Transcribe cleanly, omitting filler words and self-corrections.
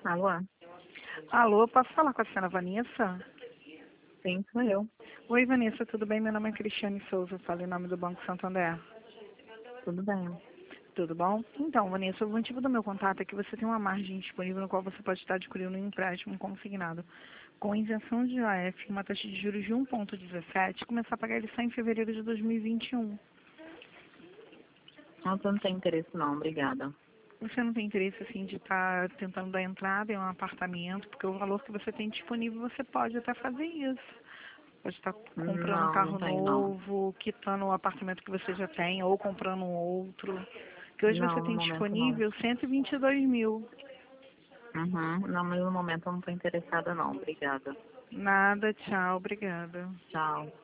Alô? Alô, posso falar com a senhora Vanessa? Sim, sou eu. Oi, Vanessa, tudo bem? Meu nome é Cristiane Souza, falo em nome do Banco Santander. Tudo bem. Tudo bom? Então, Vanessa, o motivo do meu contato é que você tem uma margem disponível no qual você pode estar adquirindo um empréstimo consignado com isenção de IOF e uma taxa de juros de 1,17 e começar a pagar ele só em fevereiro de 2021. Não, eu não tenho interesse não, obrigada. Você não tem interesse, assim, de estar tentando dar entrada em um apartamento, porque o valor que você tem disponível, você pode até fazer isso. Pode estar comprando um Não, não carro tenho não. novo, quitando o apartamento que você já tem, ou comprando um outro. Que hoje você Não, no tem momento não. disponível 122 mil. Uhum. Não, mas no momento eu não estou interessada não, obrigada. Nada, tchau, obrigada. Tchau.